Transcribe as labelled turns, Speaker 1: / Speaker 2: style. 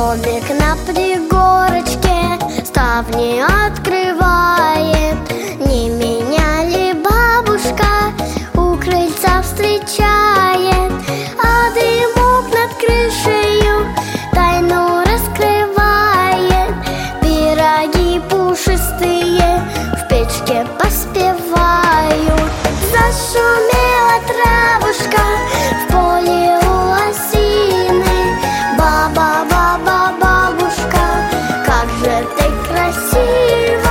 Speaker 1: Домик на пригорочке ставни открывает. Не меня ли бабушка у крыльца встречает? А дымок над крышею тайну раскрывает. Пироги пушистые в печке поспевают. Зашумела травушка в поле у осины. Баба, баба, бабушка, как же ты красива!